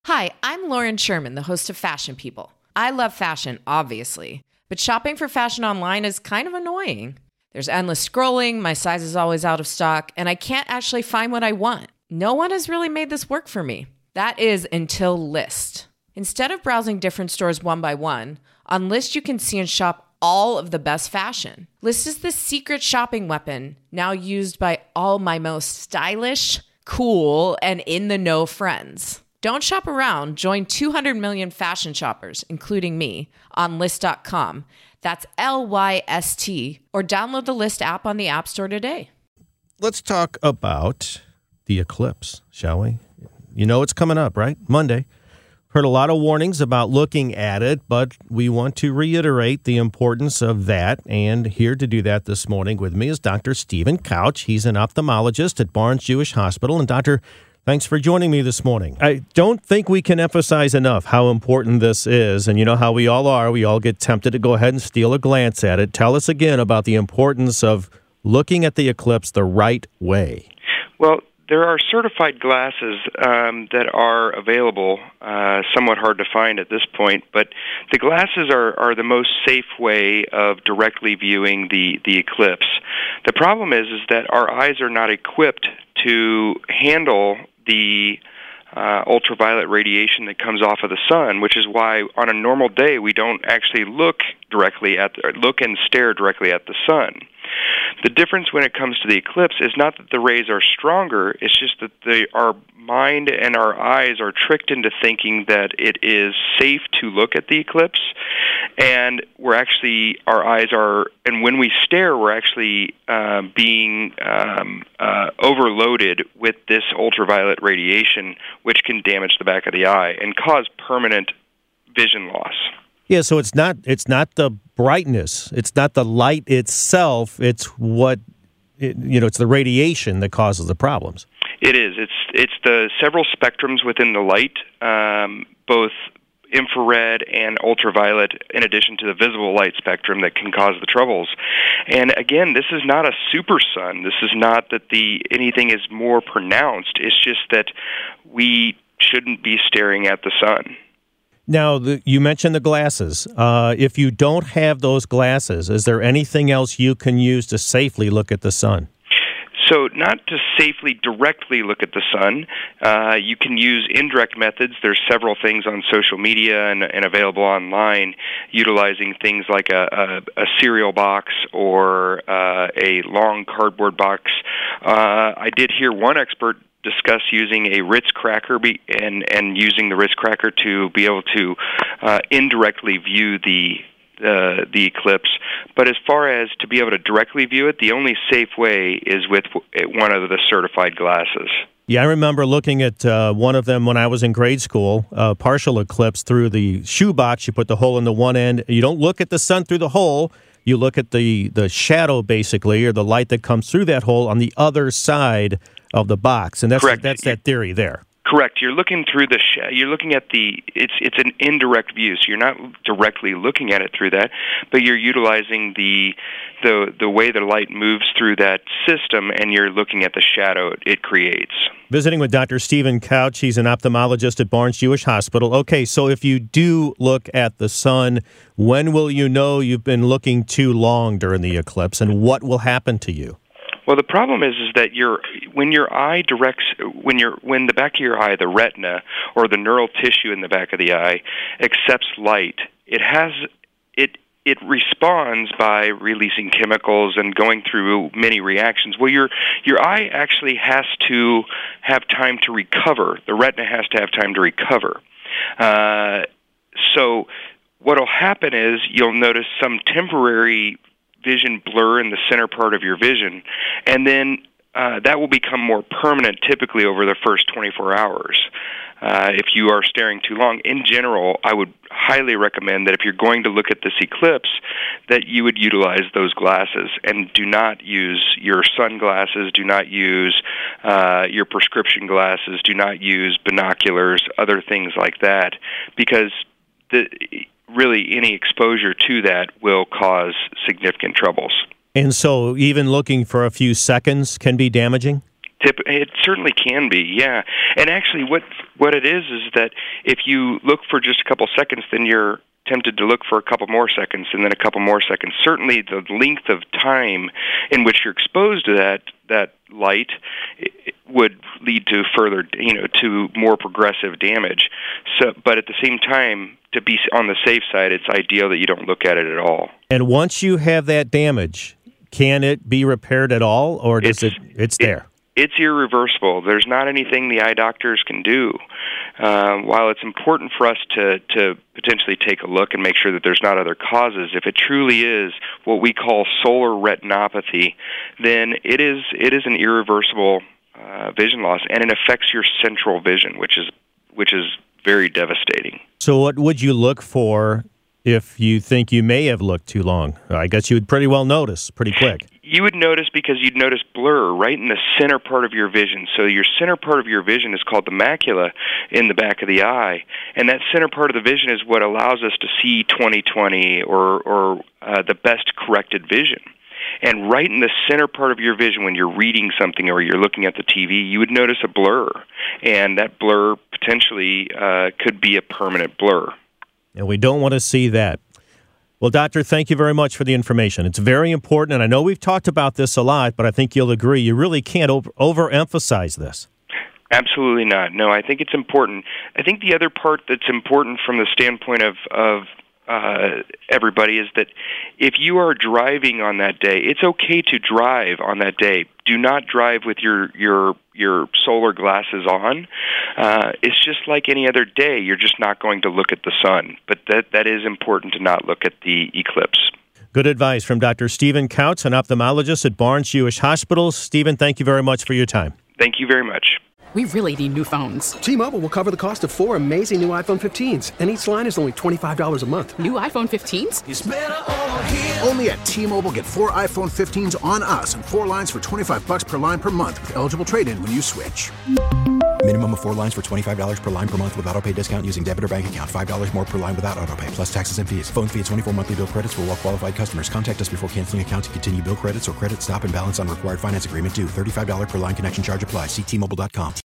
Hi, I'm Lauren Sherman, the host of Fashion People. I love fashion, obviously, but shopping for fashion online is kind of annoying. There's endless scrolling, my size is always out of stock, and I can't actually find what I want. No one has really made this work for me. That is until Lyst. Instead of browsing different stores one by one, on Lyst you can see and shop all of the best fashion. Lyst is the secret shopping weapon, now used by all my most stylish, cool, and in-the-know friends. Don't shop around. Join 200 million fashion shoppers, including me, on Lyst.com. That's Lyst, or download the Lyst app on the App Store today. Let's talk about the eclipse, shall we? You know it's coming up, right? Monday. Heard a lot of warnings about looking at it, but we want to reiterate the importance of that. And here to do that this morning with me is Dr. Stephen Couch. He's an ophthalmologist at Barnes Jewish Hospital. And Dr., thanks for joining me this morning. I don't think we can emphasize enough how important this is. And you know how we all are. We all get tempted to go ahead and steal a glance at it. Tell us again about the importance of looking at the eclipse the right way. Well, there are certified glasses that are available, somewhat hard to find at this point, but the glasses are the most safe way of directly viewing the eclipse. The problem is that our eyes are not equipped to handle the ultraviolet radiation that comes off of the sun, which is why on a normal day we don't actually look and stare directly at the sun. The difference when it comes to the eclipse is not that the rays are stronger, it's just that our mind and our eyes are tricked into thinking that it is safe to look at the eclipse, and and when we stare, we're actually being overloaded with this ultraviolet radiation, which can damage the back of the eye and cause permanent vision loss. Yeah, so it's not the brightness, it's not the light itself, it's it's the radiation that causes the problems. It is. It's the several spectrums within the light, both infrared and ultraviolet, in addition to the visible light spectrum that can cause the troubles. And again, this is not a super sun. This is not that anything is more pronounced. It's just that we shouldn't be staring at the sun. Now, you mentioned the glasses. If you don't have those glasses, is there anything else you can use to safely look at the sun? So not to safely directly look at the sun, you can use indirect methods. There's several things on social media and available online utilizing things like a cereal box or a long cardboard box. I did hear one expert discuss using a Ritz cracker and using the Ritz cracker to be able to indirectly view the eclipse. But as far as to be able to directly view it, the only safe way is with one of the certified glasses. Yeah, I remember looking at one of them when I was in grade school, partial eclipse through the shoebox. You put the hole in the one end. You don't look at the sun through the hole. You look at the shadow, basically, or the light that comes through that hole on the other side of the box. And that's that theory there. Correct. You're looking through you're looking at it's an indirect view, so you're not directly looking at it through that, but you're utilizing the way the light moves through that system, and you're looking at the shadow it creates. Visiting with Dr. Stephen Couch. He's an ophthalmologist at Barnes Jewish Hospital. Okay, so if you do look at the sun, when will you know you've been looking too long during the eclipse, and what will happen to you? Well, the problem is that when the back of your eye, the retina, or the neural tissue in the back of the eye accepts light, it responds by releasing chemicals and going through many reactions. Well, your eye actually has to have time to recover. The retina has to have time to recover. So what will happen is you'll notice some temporary vision blur in the center part of your vision, and then that will become more permanent typically over the first 24 hours. If you are staring too long, in general, I would highly recommend that if you're going to look at this eclipse, that you would utilize those glasses and do not use your sunglasses, do not use your prescription glasses, do not use binoculars, other things like that, because really any exposure to that will cause significant troubles. And so even looking for a few seconds can be damaging? It certainly can be, yeah. And actually, what it is that if you look for just a couple seconds, then you're tempted to look for a couple more seconds and then a couple more seconds. Certainly, the length of time in which you're exposed to that light would lead to further, to more progressive damage. So, but at the same time, to be on the safe side, it's ideal that you don't look at it at all. And once you have that damage, can it be repaired at all, or it's there? It's irreversible. There's not anything the eye doctors can do. While it's important for us to potentially take a look and make sure that there's not other causes, if it truly is what we call solar retinopathy, then it is an irreversible vision loss, and it affects your central vision, which is very devastating. So what would you look for if you think you may have looked too long? I guess you would pretty well notice pretty quick. You would notice because you'd notice blur right in the center part of your vision. So your center part of your vision is called the macula in the back of the eye. And that center part of the vision is what allows us to see 20/20 or the best corrected vision. And right in the center part of your vision, when you're reading something or you're looking at the TV, you would notice a blur. And that blur potentially could be a permanent blur. And we don't want to see that. Well, Doctor, thank you very much for the information. It's very important, and I know we've talked about this a lot, but I think you'll agree you really can't overemphasize this. Absolutely not. No, I think it's important. I think the other part that's important from the standpoint of everybody is that if you are driving on that day, it's okay to drive on that day. Do not drive with your solar glasses on. It's just like any other day. You're just not going to look at the sun. But that is important to not look at the eclipse. Good advice from Dr. Stephen Kautz, an ophthalmologist at Barnes Jewish Hospital. Stephen, thank you very much for your time. Thank you very much. We really need new phones. T-Mobile will cover the cost of 4 amazing new iPhone 15s, and each line is only $25 a month. New iPhone 15s? It's better over here. Only at T-Mobile, get 4 iPhone 15s on us and 4 lines for $25 per line per month with eligible trade-in when you switch. Minimum of 4 lines for $25 per line per month with autopay discount using debit or bank account. $5 more per line without autopay, plus taxes and fees. Phone fee at 24 monthly bill credits for well-qualified customers. Contact us before canceling account to continue bill credits or credit stop and balance on required finance agreement due. $35 per line connection charge applies. See T-Mobile.com.